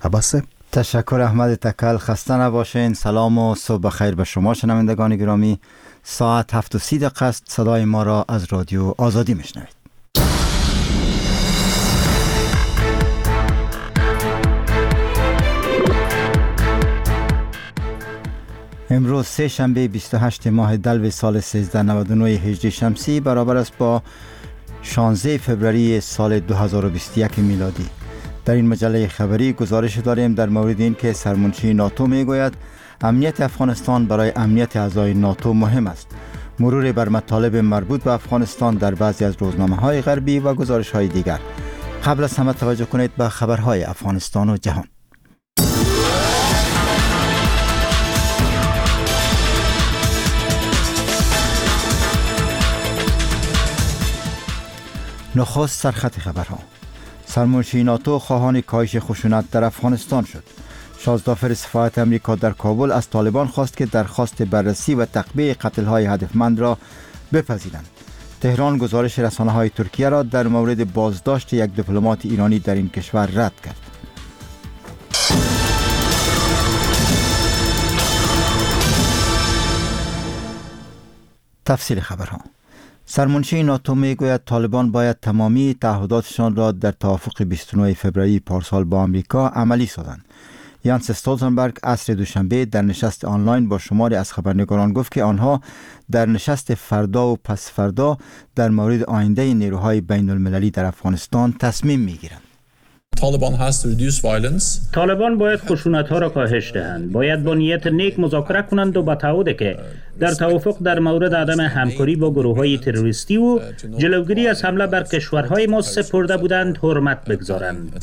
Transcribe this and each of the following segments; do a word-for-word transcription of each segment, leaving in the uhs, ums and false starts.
عباس. تشکر احمد تکل. خسته نباشین. سلام و صبح بخیر به شما شنوندگان گرامی. ساعت هفت و سی دقیقه است. صدای ما را از رادیو آزادی میشنوید. امروز سه شنبه بیست و هشتم ماه دلو سال سیزده نود و نه هجری شمسی برابر است با شانزده فوریه سال دو هزار و بیست و یک میلادی. در این مجله خبری گزارش داریم در مورد این که سرمنشی ناتو میگوید امنیت افغانستان برای امنیت اعضای ناتو مهم است. مرور بر مطالب مربوط به افغانستان در بعضی از روزنامه‌های غربی و گزارش‌های دیگر. قبل از همه توجه کنید به خبرهای افغانستان و جهان. نخست سرخط خبرها. سرمنشی ناتو خواهان کاهش خشونت در افغانستان شد. شازدافر سفارت امریکا در کابل از طالبان خواست که درخواست بررسی و تقبیه قتل‌های هدفمند را بپذیرند. تهران گزارش رسانه‌های ترکیه را در مورد بازداشت یک دیپلمات ایرانی در این کشور رد کرد. تفصیل خبرها. سرمنشی ناتو میگوید طالبان باید تمامی تعهداتشان را در توافق بیست و نه فوریه پارسال با آمریکا عملی سازند. یانس استولتنبرگ عصر دوشنبه در نشست آنلاین با شماری از خبرنگاران گفت که آنها در نشست فردا و پس فردا در مورد آینده نیروهای بین المللی در افغانستان تصمیم میگیرند. طالبان باید خشونت‌ها را کاهش دهند. باید با نیت نیک مذاکره کنند و با تعهدی که در توافق در مورد عدم همکاری با گروه‌های تروریستی و جلوگیری از حمله بر کشورهای ما سپرده بودند حرمت بگذارند.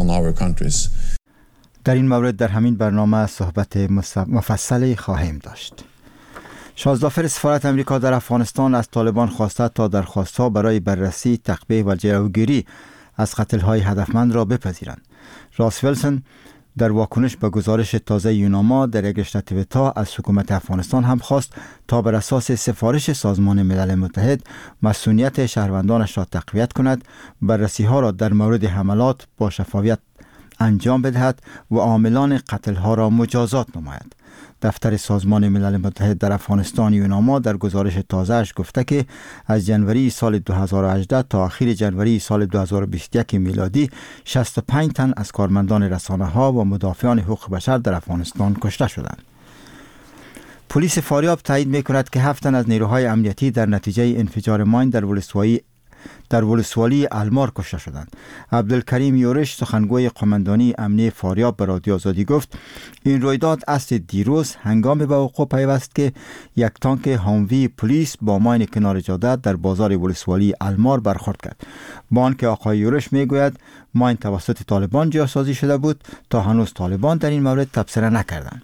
در این مورد در همین برنامه صحبت مفصلی خواهیم داشت. شازدافر سفارت امریکا در افغانستان از طالبان خواسته تا درخواست‌ها برای بررسی، تقبیه و جلوگیری از قتل‌های هدفمند را بپذیرند. راس ویلسون در واکنش به گزارش تازه یوناما در یک رشته توییت‌ها از حکومت افغانستان هم خواست تا بر اساس سفارش سازمان ملل متحد مسئولیت شهروندانش را تقویت کند، بررسی‌ها را در مورد حملات با شفافیت انجام بدهد و عاملان قتل‌ها را مجازات نماید. دفتر سازمان ملل متحد در افغانستان یوناما در گزارش تازه‌اش گفته که از جنوری سال دو هزار و هجده تا آخر جنوری سال دو هزار و بیست و یک میلادی شصت و پنج تن از کارمندان رسانه‌ها و مدافعان حقوق بشر در افغانستان کشته شدند. پلیس فاریاب تایید می‌کند که هفت تن از نیروهای امنیتی در نتیجه انفجار ماین در ولسوالی در ولسوالی المار کشته شدند. عبدالکریم یورش سخنگوی قماندانی امنیه فاریاب به رادیو آزادی گفت این رویداد است دیروز هنگام به وقوع پیوست که یک تانک هاموی پلیس با ماین کنار جاده در بازار ولسوالی المار برخورد کرد. با آنکه آقای یورش میگوید ماین توسط طالبان جاسازی شده بود، تا هنوز طالبان در این مورد تبصره نکردند.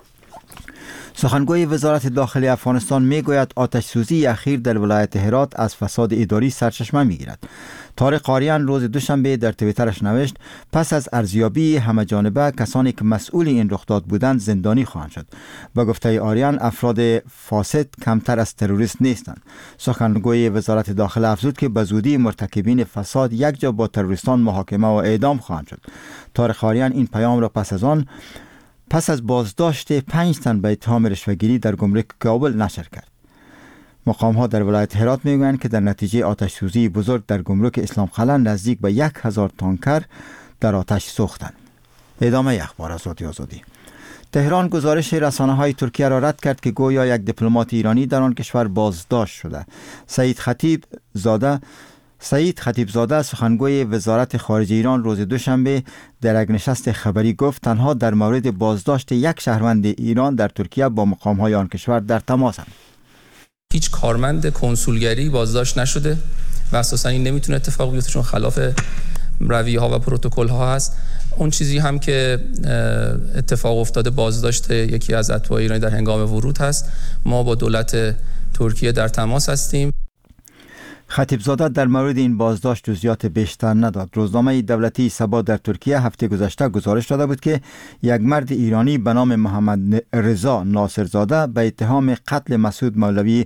سخنگوی وزارت داخلی افغانستان میگوید آتش سوزی اخیر در ولایت هرات از فساد اداری سرچشمه میگیرد. طارق آریان روز دوشنبه در توییترش نوشت پس از ارزیابی همه جانبه کسانی که مسئول این رخداد بودند زندانی خواهند شد. با گفته آریان افراد فاسد کمتر از تروریست نیستند. سخنگوی وزارت داخله افزود که به زودی مرتکبین فساد یک جا با تروریستان محاکمه و اعدام خواهند شد. طارق آریان این پیام را پس از آن پس از بازداشت پنج تن به اتهام رشوه‌گیری در گمرک کابل نشر کرد. مقام‌ها در ولایت هرات میگویند که در نتیجه آتش سوزی بزرگ در گمرک اسلام قلعه نزدیک به یک هزار تانکر در آتش سوختند. ادامه اخبار از رادیو آزادی. تهران گزارش رسانه‌های ترکیه را رد کرد که گویا یک دیپلمات ایرانی در آن کشور بازداشت شده. سعید خطیب زاده سعید خطیب زاده سخنگوی وزارت خارجه ایران روز دوشنبه در یک نشست خبری گفت تنها در مورد بازداشت یک شهروند ایران در ترکیه با مقام‌های آن کشور در تماسند. هیچ کارمند کنسولگری بازداشت نشده و اساساً این نمیتونه اتفاق بیفته چون خلاف رویه ها و پروتکل ها هست. اون چیزی هم که اتفاق افتاده بازداشت یکی از اتباع ایرانی در هنگام ورود هست. ما با دولت ترکیه در تماس هستیم. خطیب زاده در مورد این بازداشت جزئیات بیشتر نداد. روزنامه دولتی سبا در ترکیه هفته گذشته گزارش داده بود که یک مرد ایرانی به نام محمد رضا ناصرزاده به اتهام قتل مسعود مولوی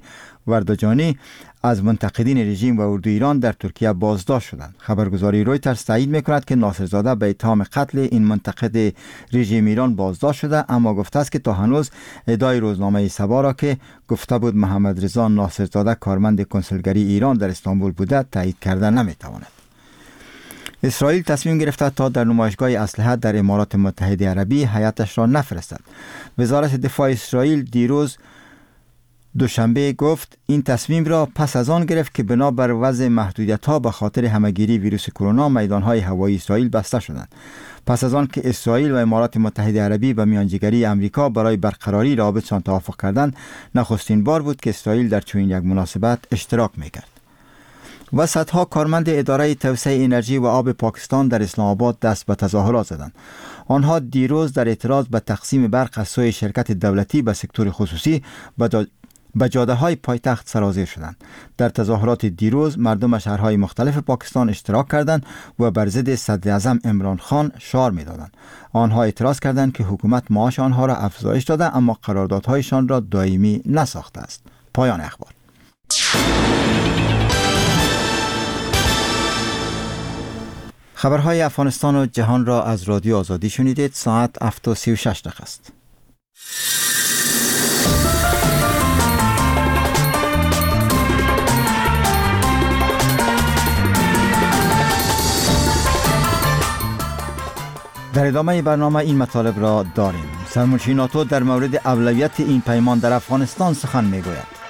ورداجانی از منتقدین رژیم و اردوی ایران در ترکیه بازداشت شدند. خبرگزاری رویترز تایید میکند که ناصرزاده به اتهام قتل این منتقد رژیم ایران بازداشت شده، اما گفته است که تا هنوز ادعای روزنامه سبا را که گفته بود محمد رضا ناصرزاده کارمند کنسولگری ایران در استانبول بوده تایید کرده نمیتواند. اسرائیل تصمیم گرفته تا در نمایشگاه اسلحه در امارات متحده عربی هیاتش را نفرستد. وزارت دفاع اسرائیل دیروز دوشنبه گفت این تصمیم را پس از آن گرفت که بنابر وضع محدودیت‌ها به خاطر همهگیری ویروس کرونا میدان‌های هوایی اسرائیل بسته شدند. پس از آن که اسرائیل و امارات متحده عربی به میانجیگری امریکا برای برقراری رابطه‌شان توافق کردند، نخستین بار بود که اسرائیل در چنین یک مناسبت اشتراک می‌کرد. و صدها کارمند اداره توسعه انرژی و آب پاکستان در اسلام آباد دست به تظاهرات زدند. آنها دیروز در اعتراض به تقسیم برق از سوی شرکت دولتی به سکتور خصوصی به جاده های پایتخت سرازیر شدند. در تظاهرات دیروز مردم شهرهای مختلف پاکستان اشتراک کردند و بر ضد صدر اعظم عمران خان شعار می‌دادند. آنها اعتراض کردند که حکومت معاش آنها را افزایش داده اما قراردادهایشان را دائمی نساخته است. پایان اخبار. خبرهای افغانستان و جهان را از رادیو آزادی شنیدید. ساعت هفت و سی و شش دقیقه است. در ادامه برنامه این مطالب را داریم. سرمنشی ناتو در مورد اولویت این پیمان در افغانستان سخن میگوید.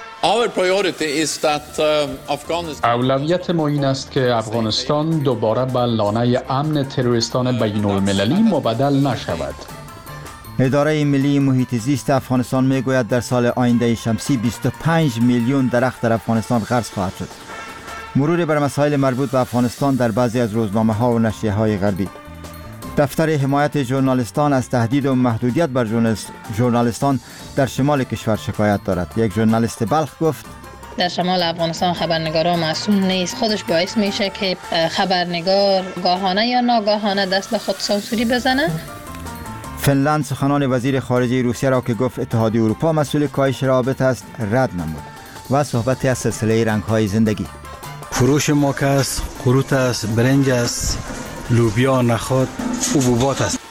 اولویت ما این است که افغانستان دوباره به لانه امن تروریستان بین المللی مبدل نشود. اداره ملی محیط زیست افغانستان میگوید در سال آینده شمسی بیست و پنج میلیون درخت در افغانستان غرس خواهد شد. مرور بر مسائل مربوط به افغانستان در بعضی از روزنامه ها و نشریه های غربی. دفتر حمایت ژورنالیستان از تهدید و محدودیت بر ژورنالیستان در شمال کشور شکایت دارد. یک ژورنالیست بلخ گفت در شمال افغانستان خبرنگارا معصوم نیست. خودش باعث میشه که خبرنگار گاهانه یا ناگاهانه دست به خود سانسوری بزنه. فنلند سخنان وزیر خارجه روسیه را که گفت اتحادیه اروپا مسئول کاهش روابط است رد نمود. و صحبتی از سلسله رنگ‌های زندگی. فروش ما که است، قروت است، برنج است، لوبیا، نخود، حبوبات است.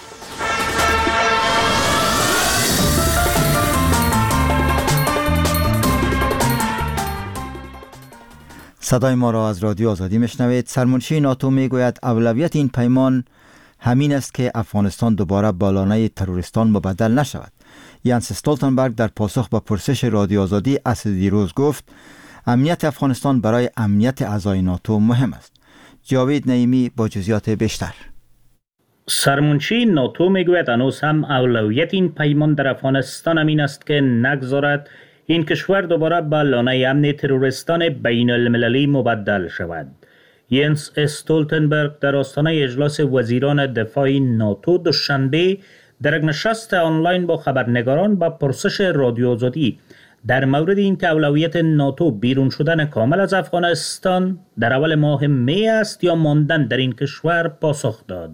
صدای ما را از رادیو آزادی میشنوید. سرمنشی ناتو میگوید اولویت این پیمان همین است که افغانستان دوباره به لانه تروریستان مبدل نشود. یانس استولتنبرگ در پاسخ به پرسش رادیو آزادی اصل دیروز گفت امنیت افغانستان برای امنیت اعضای ناتو مهم است. جاوید نعیمی با جزئیات بیشتر. سرمنشی ناتو میگوید هنوز هم اولویت این پیمان در افغانستان همین است که نگذارد این کشور دوباره به لانه امن تروریستان بین المللی مبدل شود. ینس استولتنبرگ در آستانه اجلاس وزیران دفاع ناتو دوشنبه در یک نشست آنلاین با خبرنگاران با پرسش رادیو آزادی در مورد این که اولویت ناتو بیرون شدن کامل از افغانستان در اول ماه می است یا ماندن در این کشور پاسخ داد.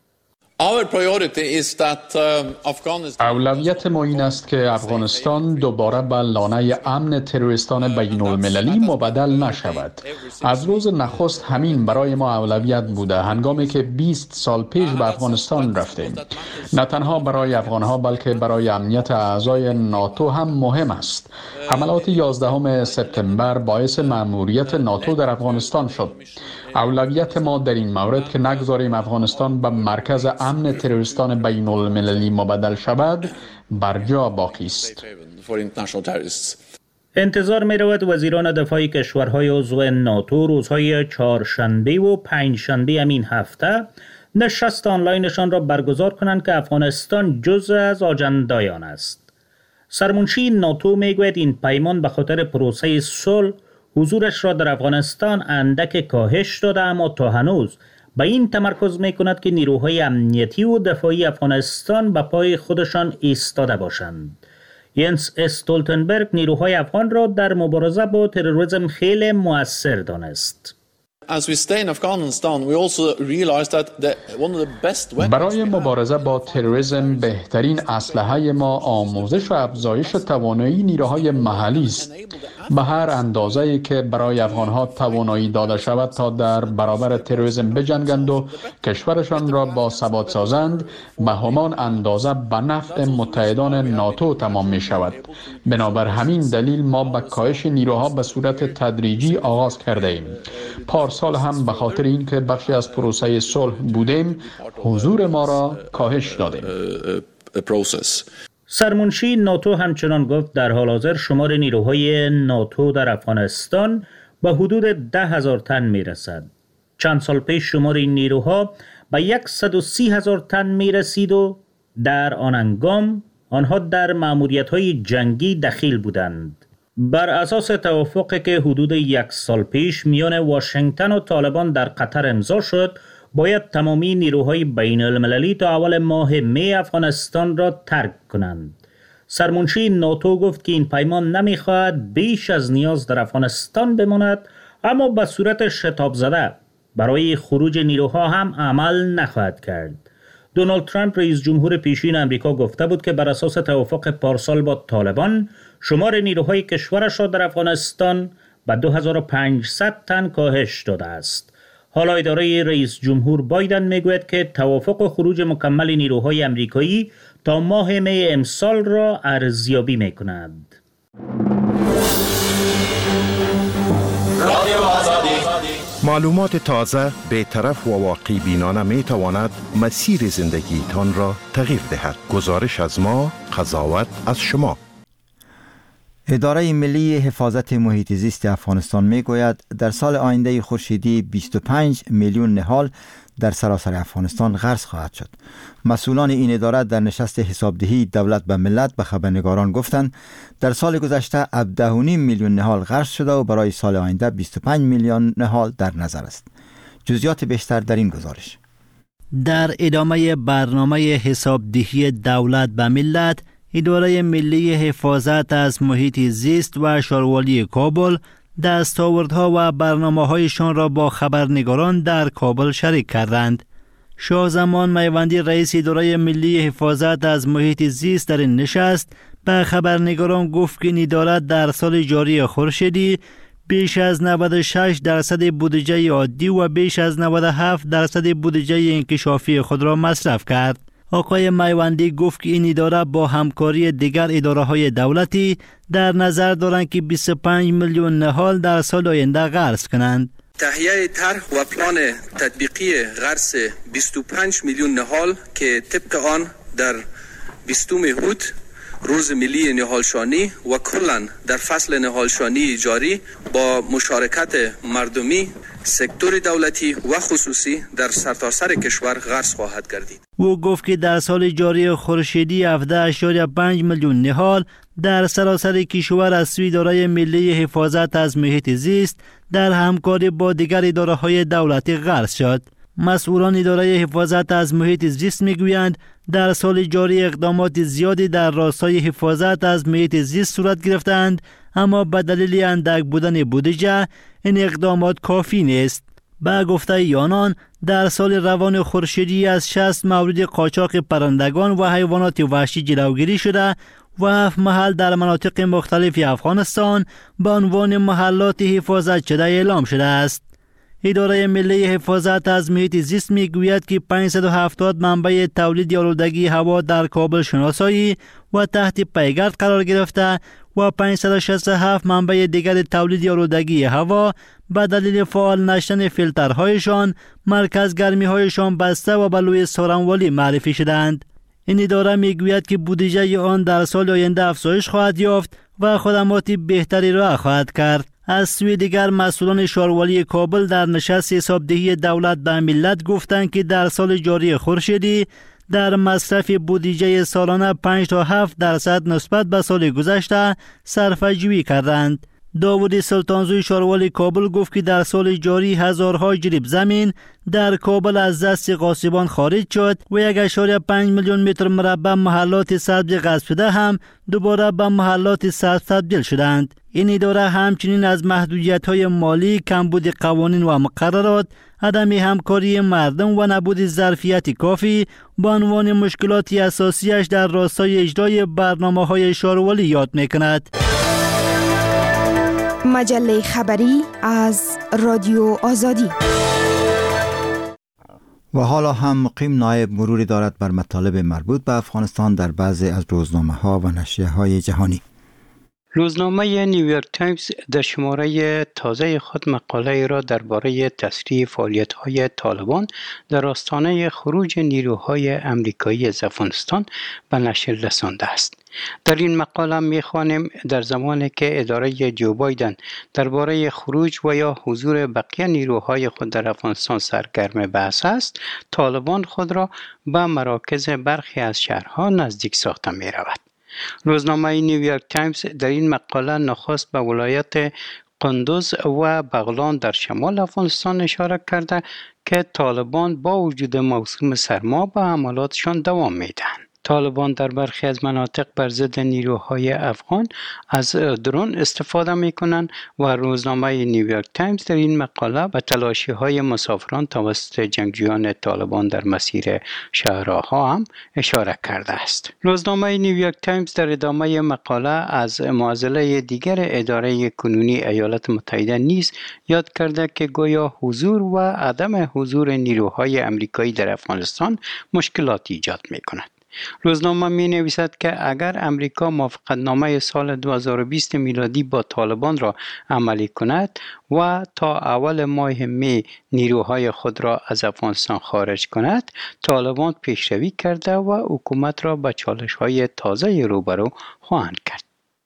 اولویت ما این است که افغانستان دوباره به لانه امن تروریستان بین المللی مبدل نشود. از روز نخست همین برای ما اولویت بوده، هنگامی که بیست سال پیش به افغانستان رفتیم. نه تنها برای افغانها بلکه برای امنیت اعضای ناتو هم مهم است. حملات یازدهم سپتامبر باعث مأموریت ناتو در افغانستان شد. اولویت ما در این مورد که نگذاریم افغانستان به مرکز امن تروریستان بین المللی مبدل شود بر جا باقی است. انتظار می رود وزیران دفاع کشورهای عضو ناتو روزهای چهارشنبه و پنجشنبه همین هفته نشست آنلاینشان را برگزار کنند که افغانستان جزء از آجندای آن است. سرمنشی ناتو می گوید این پیمان به خاطر پروسه صلح حضورش را در افغانستان اندک کاهش داده، اما تا هنوز به این تمرکز می کند که نیروهای امنیتی و دفاعی افغانستان به پای خودشان ایستاده باشند. ینس استولتنبرگ نیروهای افغان را در مبارزه با تروریسم خیلی مؤثر دانست. برای مبارزه با تروریسم بهترین اسلحه ما آموزش و افزایش توانایی نیروهای محلی است. به هر اندازه‌ای که برای افغان‌ها توانایی داده شود تا در برابر تروریسم بجنگند و کشورشان را با ثبات سازند، به همان اندازه به نفع متحدان ناتو تمام می شود. بنابر همین دلیل ما به کاهش نیروها به صورت تدریجی آغاز کرده ایم. پارسال هم به خاطر اینکه بخشی از پروسه صلح بودیم، حضور ما را کاهش دادیم. سرمنشی ناتو همچنان گفت در حال حاضر شمار نیروهای ناتو در افغانستان به حدود ده هزار تن می رسد. چند سال پیش شمار این نیروها به صد و سی هزار تن می رسید و در آن هنگام آنها در مأموریت‌های جنگی دخیل بودند. بر اساس توافقی که حدود یک سال پیش میان واشنگتن و طالبان در قطر امضا شد، باید تمامی نیروهای بین المللی تا اول ماه می افغانستان را ترک کنند. سرمنشی ناتو گفت که این پیمان نمیخواهد بیش از نیاز در افغانستان بماند، اما به صورت شتاب زده برای خروج نیروها هم عمل نخواهد کرد. دونالد ترامپ رئیس جمهور پیشین امریکا گفته بود که بر اساس توافق پارسال با طالبان شمار نیروهای کشورش را در افغانستان به دو هزار و پانصد تن کاهش داده است. حالا اداره رئیس جمهور بایدن میگوید که توافق خروج مکمل نیروهای امریکایی تا ماه می امسال را ارزیابی میکند. معلومات تازه، بی‌طرف و واقع بینانه می تواند مسیر زندگی تان را تغییر دهد. گزارش از ما، قضاوت از شما. اداره ملی حفاظت محیط زیست افغانستان می گوید در سال آینده خورشیدی بیست و پنج میلیون نهال در سراسر افغانستان غرس خواهد شد. مسئولان این اداره در نشست حسابدهی دولت به ملت به خبرنگاران گفتند در سال گذشته هفده و نیم میلیون نهال غرس شده و برای سال آینده بیست و پنج میلیون نهال در نظر است. جزئیات بیشتر در این گزارش. در ادامه برنامه حسابدهی دولت به ملت، اداره ملی حفاظت از محیط زیست و شاروالی کابل دستاوردها و برنامه‌هایشان را با خبرنگاران در کابل شریک کردند. شاهزمان میوندی رئیس اداره ملی حفاظت از محیط زیست در این نشست به خبرنگاران گفت که این اداره در سال جاری خورشیدی بیش از نود و شش درصد بودجه عادی و بیش از نود و هفت درصد بودجه انکشافی خود را مصرف کرد. آقای میوندی گفت که این اداره با همکاری دیگر اداره‌های دولتی در نظر دارند که بیست و پنج میلیون نهال در سال آینده غرس کنند. تهیه طرح و پلان تطبیقی غرس بیست و پنج میلیون نهال که طبق آن در بیستم هوت روز ملی نهالشانی و کلاً در فصل نهالشانی جاری با مشارکت مردمی، سکتور دولتی و خصوصی در سرتاسر کشور غرس خواهد گردید. او گفت که در سال جاری خورشیدی هفده اشاریه پنج میلیون نهال در سراسر کشور از سوی اداره ملی حفاظت از محیط زیست در همکاری با دیگر اداره‌های دولتی غرس شد. مسئولان اداره حفاظت از محیط زیست میگویند در سال جاری اقدامات زیادی در راستای حفاظت از محیط زیست صورت گرفتند، اما به دلیل اندک بودن بودجه این اقدامات کافی نیست. به گفته آنان در سال روان خورشیدی از شصت مورد قاچاق پرندگان و حیوانات وحشی جلوگیری شده و هفت محل در مناطق مختلف افغانستان به عنوان محلات حفاظت شده اعلام شده است. اداره ملی حفاظت از محیط زیست میگوید که پانصد و هفتاد منبع تولید آلودگی هوا در کابل شناسایی و تحت پیگرد قرار گرفته و پانصد و شصت و هفت منبع دیگر تولید آلودگی هوا به دلیل فعال نشدن فیلترهایشان مرکز گرمی هایشان بسته و به لوی سارنوالی معرفی شدند. این اداره میگوید که بودجه آن در سال آینده افزایش خواهد یافت و خدمات بهتری را خواهد کرد. از سوی دیگر مسئولان شاروالی کابل در نشست حسابدهی دولت به ملت گفتند که در سال جاری خورشیدی در مصرف بودجه سالانه پنج تا هفت درصد نسبت به سال گذشته صرفه‌جویی کردند. داوود سلطانزوی شاروالی کابل گفت که در سال جاری هزارها جریب زمین در کابل از دست غاصبان خارج شد و یک اشاریه پنج میلیون متر مربع محلات سبز غصب شده هم دوباره به محلات سبز تبدیل شدند. این اداره همچنین از محدودیت‌های مالی، کمبود قوانین و مقررات، عدم همکاری مردم و نبود ظرفیت کافی به عنوان مشکلات اساسیش در راستای اجرای برنامه‌های شاروالی یاد می‌کند. مجله خبری از رادیو آزادی. و حالا هم مقیم نایب مروری دارد بر مطالب مربوط به افغانستان در بعضی از روزنامه‌ها و نشریه‌های جهانی. روزنامه نیویورک تایمز در شماره تازه خود مقاله را درباره تسریع فعالیت‌های طالبان در آستانه خروج نیروهای امریکایی از افغانستان به نشر رسانده است. در این مقاله می‌خوانیم در زمانی که اداره جو بایدن درباره خروج و یا حضور بقیه نیروهای خود در افغانستان سرگرم بحث است، طالبان خود را به مراکز برخی از شهرها نزدیک ساخته می‌رود. روزنامه نیویورک تایمز در این مقاله نخست به ولایت قندوز و بغلان در شمال افغانستان اشاره کرده که طالبان با وجود موسم سرما به حملاتشان دوام میدهند. طالبان در برخی از مناطق بر ضد نیروهای افغان از درون استفاده میکنند و روزنامه نیویورک تایمز در این مقاله به تلاشی‌های مسافران توسط جنگجویان طالبان در مسیر شهرها هم اشاره کرده است. روزنامه نیویورک تایمز در ادامه مقاله از معضله دیگر اداره کنونی ایالات متحده نیز یاد کرده که گویا حضور و عدم حضور نیروهای امریکایی در افغانستان مشکلات ایجاد میکند. روزنامه می نویسد که اگر امریکا موافقتنامه سال دو هزار و بیست میلادی با طالبان را عملی کند و تا اول ماه می نیروهای خود را از افغانستان خارج کند، طالبان پیشروی کرده و حکومت را به چالش‌های تازه روبرو خواهند کرد.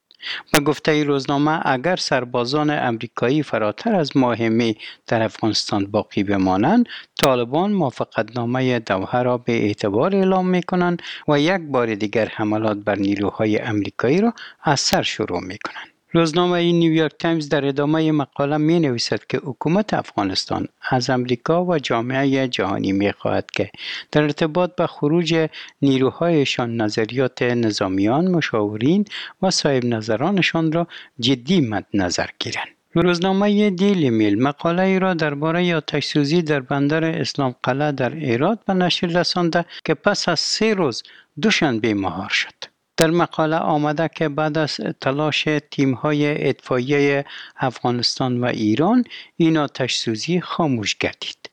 به گفته روزنامه اگر سربازان امریکایی فراتر از ماه می در افغانستان باقی بمانند، طالبان موافقتنامه دوحه را به اعتبار اعلام می‌کنند و یک بار دیگر حملات بر نیروهای امریکایی را از سر شروع می‌کنند. روزنامه نیویورک تایمز در ادامه مقاله می نویسد که حکومت افغانستان از امریکا و جامعه جهانی می خواهد که در ارتباط به خروج نیروهایشان نظریات نظامیان، مشاورین و صاحب نظرانشان را جدی مد نظر گیرند. روزنامه دیلی میل مقاله ای را درباره آتش‌سوزی در بندر اسلام قلعه در هرات به نشر رسانده که پس از سه روز دوشنبه مهار شد. در مقاله آمده که بعد از تلاش تیم‌های اطفائیه افغانستان و ایران این آتش‌سوزی خاموش گردید.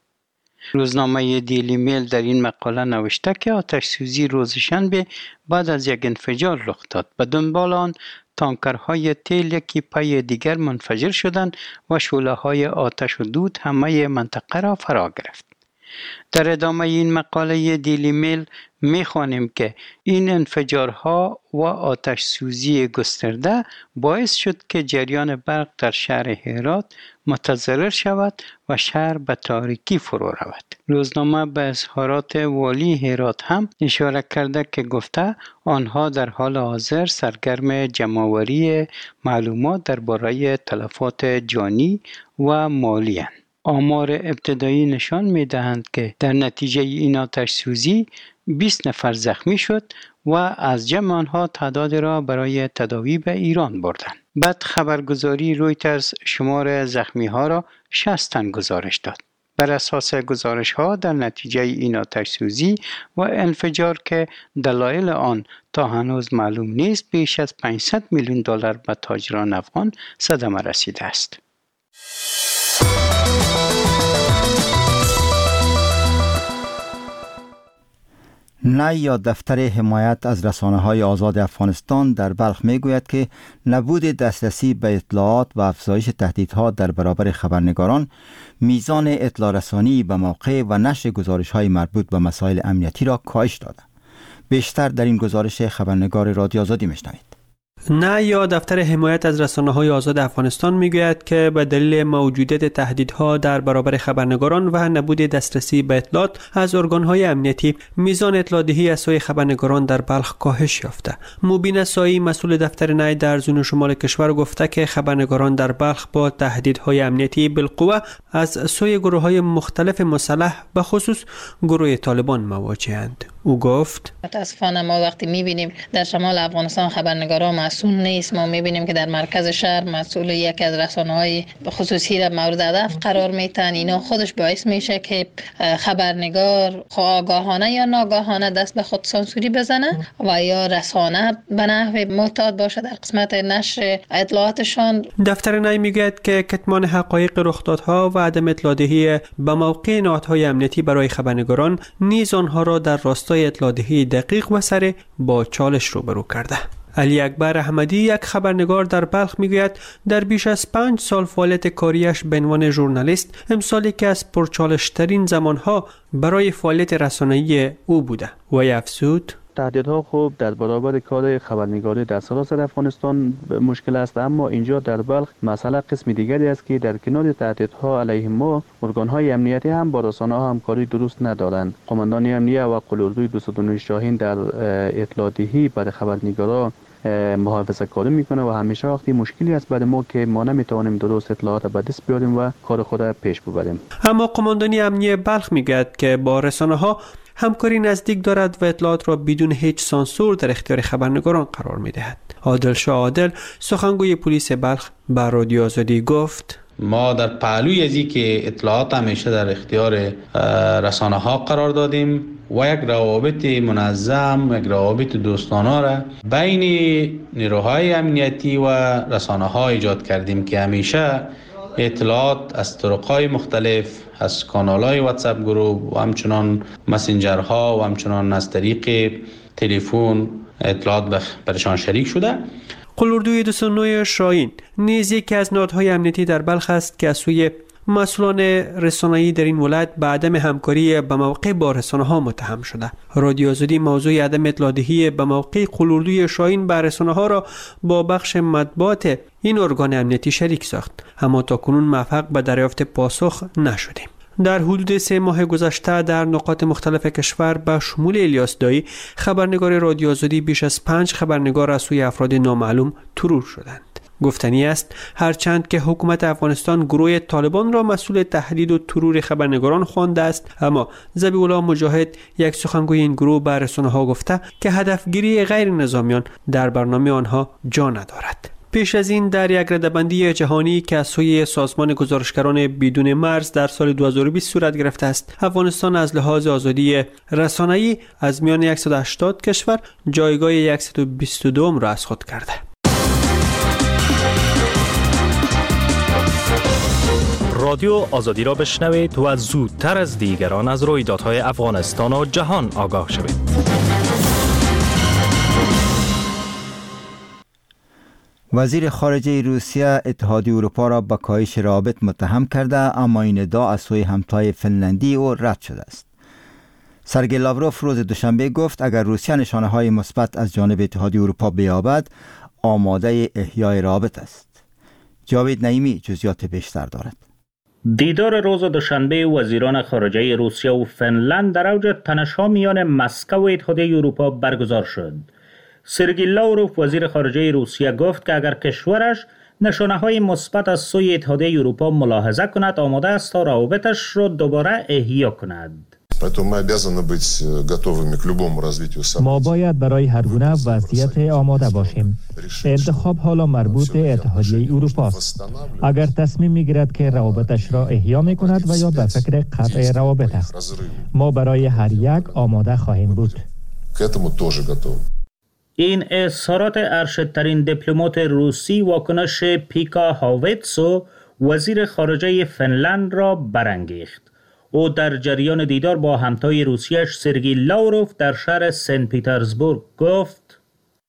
روزنامه دیلی میل در این مقاله نوشته که آتش‌سوزی روز شنبه بعد از یک انفجار رخ داد. به دنبال آن تانکرهای تیل یکی پی دیگر منفجر شدند و شعله‌های آتش و دود همه منطقه را فرا گرفت. در ادامه این مقاله دیلی میل می‌خوانیم که این انفجارها و آتش سوزی گسترده باعث شد که جریان برق در شهر هرات متضرر شود و شهر به تاریکی فرو رود. روزنامه به اظهارات والی هرات هم اشاره کرده که گفته آنها در حال حاضر سرگرم جمع‌آوری معلومات درباره تلفات جانی و مالی اند. آمار ابتدایی نشان می‌دهند که در نتیجه این آتش سوزی بیست نفر زخمی شد و از جمع آنها تعداد را برای تداوی به ایران بردند. بعد خبرگزاری رویترز شمار زخمی ها را شصت تن گزارش داد. بر اساس گزارش ها در نتیجه این آتش سوزی و انفجار که دلایل آن تا هنوز معلوم نیست، بیش از پانصد میلیون دلار به تاجران افغان صدمه رسیده است. نی یا دفتر حمایت از رسانه‌های آزاد افغانستان در بلخ می‌گوید که نبود دسترسی به اطلاعات و افزایش تهدیدها در برابر خبرنگاران میزان اطلاع رسانی به موقع و نشر گزارش‌های مربوط به مسائل امنیتی را کاهش داده. بیشتر در این گزارش خبرنگار رادیو آزادی میشنوید. نه یا دفتر حمایت از رسانه‌های آزاد افغانستان میگوید که به دلیل موجودیت تهدیدها در برابر خبرنگاران و نبود دسترسی به اطلاعات از ارگان‌های امنیتی میزان اطلاع دهی از سوی خبرنگاران در بلخ کاهش یافته. مبین سایی مسئول دفتر نه در زون شمال کشور گفته که خبرنگاران در بلخ با تهدیدهای امنیتی بالقوه از سوی گروه‌های مختلف مسلح به خصوص گروه طالبان مواجه‌اند. او گفت متاسفانه ما وقتی می‌بینیم در شمال افغانستان خبرنگاران مسئول نیست. ما میبینیم که در مرکز شهر مسئول یکی از رسانه‌های خصوصی را مورد هدف قرار میتن. اینا خودش باعث میشه که خبرنگار آگاهانه یا ناگاهانه دست به خود سانسوری بزنه و یا رسانه به نحو معتاد باشه در قسمت نشر اطلاعاتشان. دفتر نی میگوید که کتمان حقایق رخدادها و عدم اطلاع‌دهی به موقع نهادهای امنیتی برای خبرنگاران نیز آنها را در راستای اطلاع‌دهی دقیق و سریع با چالش روبرو کرده. علی اکبر احمدی، یک خبرنگار در بلخ، میگوید در بیش از پنج سال فعالیت کاریش به عنوان ژورنالیست، امسالی که از پرچالش‌ترین زمانها برای فعالیت رسانه‌ای او بوده. و افزود: تهدیدها خوب در برابر کار خبرنگاری در سراسر افغانستان مشکل است، اما اینجا در بلخ مسئله قسم دیگری است که در کنار تهدیدها علیه ما، ارگان‌های امنیتی هم با رسانه‌ها همکاری درست ندارند. قماندان امنیه و قلوردوی دویست و نه شاهین در اطلاع دهی برای خبرنگاران محافظه کاری میکنه و همیشه وقتی مشکلی است برای ما که ما نمیتوانیم درست اطلاعات به دست بیاریم و کار خود را پیش ببریم. اما قماندانی امنیه بلخ میگوید که با رسانه‌ها همکاری نزدیک دارد و اطلاعات را بدون هیچ سانسور در اختیار خبرنگاران قرار میدهد. عادل شاه عادل، سخنگوی پلیس بلخ، به رادیو آزادی گفت: ما در پهلوی از این که اطلاعات همیشه در اختیار رسانه ها قرار دادیم و یک روابط منظم، یک روابط دوستانه را بین نیروهای امنیتی و رسانه ها ایجاد کردیم که همیشه اطلاعات از طرقهای مختلف، از کانالهای واتساپ گروپ و همچنان مسنجرها و همچنان از طریق تلفن اطلاعات برشان شریک شده. قلوردوی دویست و نه شاهین نیز یکی از نهادهای امنیتی در بلخ است که از سوی مسئولان رسانه‌ای در این ولایت به عدم همکاری به موقع با رسانه‌ها متهم شده. رادیو آزادی موضوع عدم اطلاع‌دهی به موقع قلوردوی شاهین به رسانه‌ها را با بخش مطبوعات این ارگان امنیتی شریک ساخت، اما تاکنون موفق به دریافت پاسخ نشدیم. در حدود سه ماه گذشته در نقاط مختلف کشور به شمول الیاس دایی، خبرنگار رادیو آزادی، بیش از پنج خبرنگار از سوی افراد نامعلوم ترور شدند. گفتنی است هرچند که حکومت افغانستان گروه طالبان را مسئول تهدید و ترور خبرنگاران خوانده است، اما ذبیح الله مجاهد، یک سخنگوی این گروه، به رسانه‌ها گفته که هدفگیری غیر نظامیان در برنامه آنها جا ندارد. پیش از این در یک رده‌بندی جهانی که از سوی سازمان گزارشگران بدون مرز در سال دو هزار و بیست صورت گرفته است، افغانستان از لحاظ آزادی رسانه‌ای از میان صد و هشتاد کشور جایگاه صد و بیست و دو را از خود کرده. رادیو آزادی را بشنوید و زودتر از دیگران از رویدادهای افغانستان و جهان آگاه شوید. وزیر خارجه روسیه اتحادیه اروپا را به کاهش روابط متهم کرده، اما این ادعا از سوی همتای فنلندی او رد شده است. سرگئی لاوروف روز دوشنبه گفت اگر روسیه نشانه های مثبت از جانب اتحادیه اروپا بیابد، آماده احیای روابط است. جاوید نعیمی جزئیات بیشتر دارد. دیدار روز دوشنبه وزیران خارجه روسیه و فنلند در اوج تنش‌ها میان مسکو و اتحادیه اروپا برگزار شد. سرگئی لاوروف وزیر خارجه روسیه گفت که اگر کشورش نشانه‌های مثبت از سوی اتحادیه اروپا ملاحظه کند، آماده است تا روابطش را دوباره احیا کند. ما باید برای هر گونه وضعیت آماده باشیم. انتخاب حالا مربوط به اتحادیه اروپا است. اگر تصمیم میگیرد که روابطش را احیا میکند و یا به فکر قطع روابط است، ما برای هر یک آماده خواهیم بود. این اظهارات ارشدترین دیپلمات روسی واکنش پیکا هاویتسو وزیر خارجه فنلند را برانگیخت. او در جریان دیدار با همتای روسیش سرگئی لاوروف در شهر سن پیترزبورگ گفت: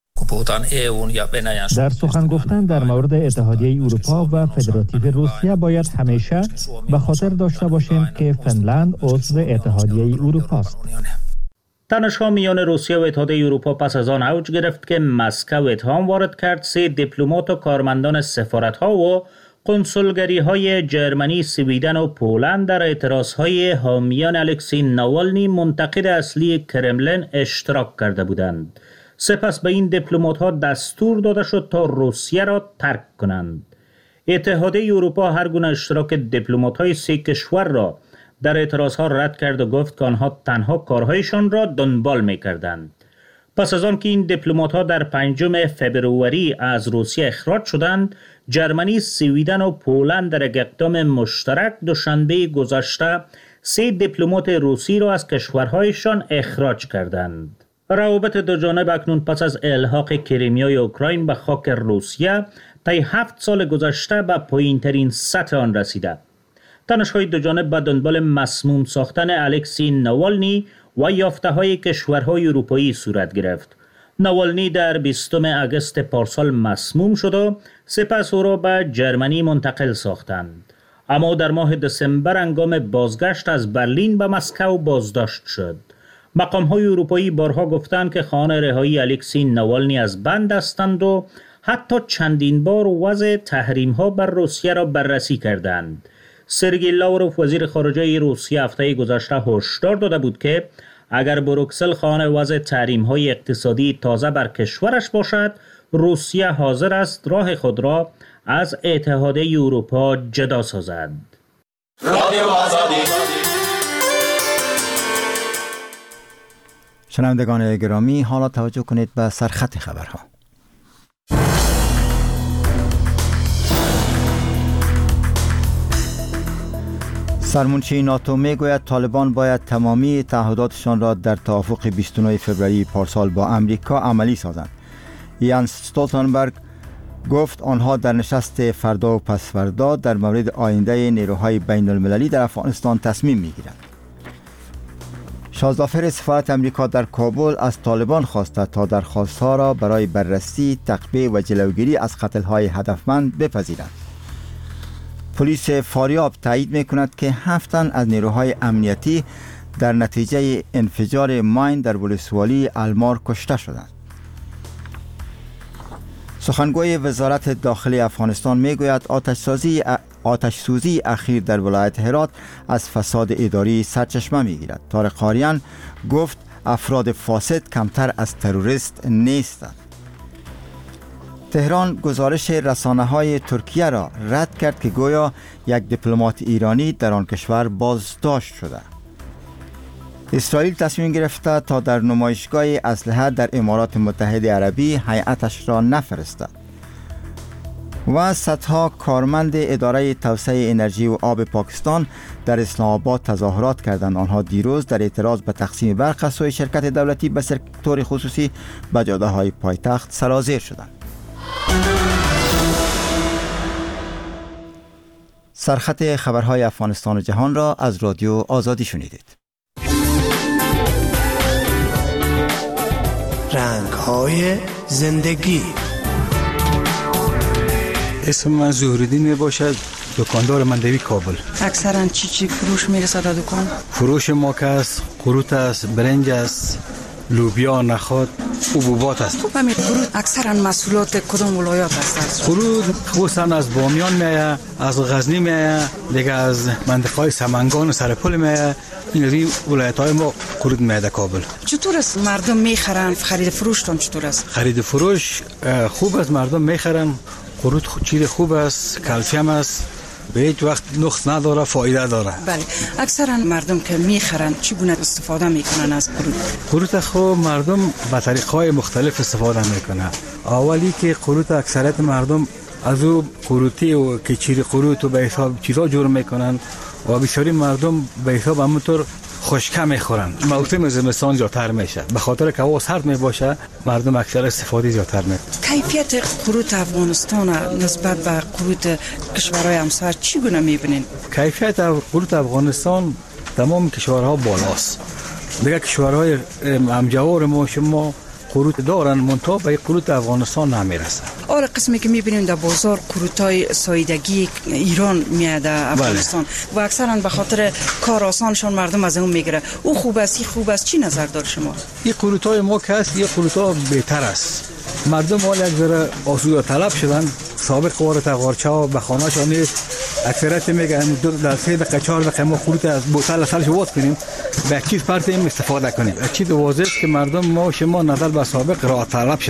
در سخن گفتن در مورد اتحادیه اروپا و فدراتیو روسیه باید همیشه به خاطر داشته باشیم که فنلند عضو اتحادیه اروپا است. تنش‌ها میان روسیه و اتحادیه اروپا پس از آن اوج گرفت که مسکو اتهام وارد کرد سه دیپلمات و کارمندان سفارت‌ها و کنسولگری‌های جرمنی، سویدن و پولند در اعتراض‌های حامیان الکسی ناوالنی، منتقد اصلی کرملین، اشتراک کرده بودند. سپس به این دیپلمات‌ها دستور داده شد تا روسیه را ترک کنند. اتحادیه اروپا هر گونه اشتراک دیپلمات‌های سه کشور را در اعتراض‌ها رد کرد و گفت که آنها تنها کارهایشان را دنبال می‌کردند. پس از آن که این دیپلمات‌ها در پنجم فبروری از روسیه اخراج شدند، جرمنی، سویدن و پولند در یک اقدام مشترک دوشنبه گذشته سه دیپلمات روسی را از کشورهایشان اخراج کردند. روابط دو جانب اکنون پس از الحاق کریمیای اوکراین به خاک روسیه طی هفت سال گذشته به پایین‌ترین سطح آن رسیده. تنش‌های دو جانب به دنبال مسموم ساختن الکسی ناوالنی و یافته‌های کشورهای اروپایی صورت گرفت. ناوالنی در بیستم اگست پارسال مسموم شد و سپس او را به جرمنی منتقل ساختند. اما در ماه دسامبر هنگام بازگشت از برلین به مسکو بازداشت شد. مقام‌های اروپایی بارها گفتند که خواهان رهایی الکسی ناوالنی از بند هستند و حتی چندین بار وضع تحریم‌ها بر روسیه را بررسی کردند. سرگئی لاوروف وزیر خارجه روسیه هفته گذشته هشدار داده بود که اگر بروکسل خواهان وضع تحریم‌های اقتصادی تازه بر کشورش باشد، روسیه حاضر است راه خود را از اتحادیه اروپا جدا سازد. شنوندگان گرامی، حالا توجه کنید به سرخط خبرها. سرمنشی ناتو میگوید طالبان باید تمامی تعهداتشان را در توافق بیست و نه فوریه پارسال با امریکا عملی سازند. یانس استولتنبرگ گفت آنها در نشست فردا و پس فردا در مورد آینده نیروهای بین المللی در افغانستان تصمیم میگیرند. شازدافر سفارت امریکا در کابل از طالبان خواسته تا درخواستها را برای بررسی، تقبیه و جلوگیری از قتل‌های هدفمند بپذیرند. پلیس فاریاب تایید می‌کند که هفت تن از نیروهای امنیتی در نتیجه انفجار ماین در ولسوالی المار کشته شدند. سخنگوی وزارت داخلی افغانستان میگوید آتش‌سوزی آتش سوزی اخیر در ولایت هرات از فساد اداری سرچشمه میگیرد. طارق قاریان گفت افراد فاسد کمتر از تروریست نیستند. تهران گزارش رسانه‌های ترکیه را رد کرد که گویا یک دیپلمات ایرانی در آن کشور بازداشت شده. اسرائیل تصمیم گرفته تا در نمایشگاه اسلحه در امارات متحده عربی هیئتش را نفرستد. و صدها کارمند اداره توسعه انرژی و آب پاکستان در اسلام آباد تظاهرات کردند. آنها دیروز در اعتراض به تقسیم برق از سوی شرکت دولتی به سکتور خصوصی به جاده‌های پایتخت سرازیر شدند. سرخط خبرهای افغانستان و جهان را از رادیو آزادی شنیدید. رنگ‌های زندگی. اسم من زهرالدین می باشد، دکاندار مندوی کابل. اکثرا چی چی فروش میرسه در دکان؟ فروش ما که است، قروت است، برنج است، لوبیا، نخود، حبوبات است. خب همین قروت اکثرا محصولات کدام ولایات هست؟ قروت خصوصا از بامیان میاد، از غزنی میاد، دیگه از منطقه سمنگان و سرپل میاد. این از این ولایت های ما قروت میاد کابل. چطور است مردم میخرن؟ خرید فروشتون چطور است؟ خرید فروش خوب است، مردم میخرن. قروت چیز خوب است، کلسیم است، به هیچ وقت نقص نداره، فایده داره. بله. اکثرا مردم که میخرن چگونه استفاده میکنن از قروت؟ قروت خوب مردم به طریقهای مختلف استفاده میکنن. اولی که قروت اکثریت مردم از او قروتی و کچیر قروت و به حساب چیزا جور میکنن و بسیاری مردم به حساب همونطور خشکه میخورن. موسم زمستان زیادتر میشه، به خاطر که هوا سرد میباشه مردم اکثر استفاده زیادتر میکنن. کیفیت قروت افغانستان نسبت به قروت کشورهای همسایه چگونه میبینین؟ کیفیت قروت افغانستان تمام کشورها بالاست. دیگه کشورهای همجوار ما شما قروت دارن منتها به قروت افغانستان نمیرسه. آره قسمی که میبینیم در بازار قروتای سایدگی ایران میاد افغانستان بله. و اکثرا به خاطر کار آسانشان مردم از اون میگیره. او خوب است، خوب است، چی نظر دار شما؟ این قروتای ما که است، این قروتا بهتر است. مردم حال یک ذره آسوده طلب شدن، سابق قوار تغارچه و به خانه‌شان نیست. اکثریت میگن دو در سه دقیقه چهار دقیقه ما قروت از بوتل سرش واس کنیم، به یک چیز پرتیم استفاده کنیم. یک چیز واضحه است که مردم ما شما نظر به سابق را طلب شدن.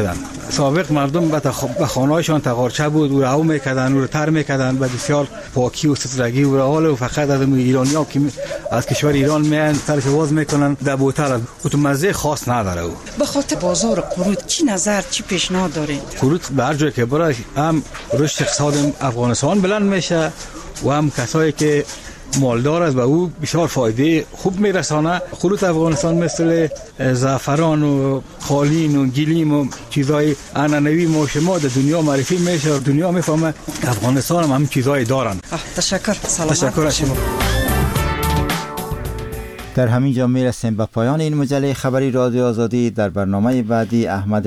سابق مردم به خانه‌هایشان تغارچه بود و رو میکردن و تر میکردن به بسیار پاکی و سترگی و حال و فقط از ایرانی‌ها که از کشور ایران میان سرش واز میکنن دبوتر و تو مزه خاص نداره. او به خاطر بازار قروت چی نظر چی پیشنهاد دارید؟ قروت به هر جای که برای هم رشد اقتصاد افغانستان بلند میشه و هم کسایی که مالدار است به او بسیار فایده خوب میرسانه. قروت افغانستان مثل زعفران و قالین و گلیم و چیزای عنعنوی ما شما در دنیا معرفی میشه، دنیا میفهمه افغانستان هم همین چیزای دارن. تشکر. سلام. تشکر از شما. در همین جا میرسیم به پایان این مجله خبری رادیو آزادی. در برنامه بعدی احمد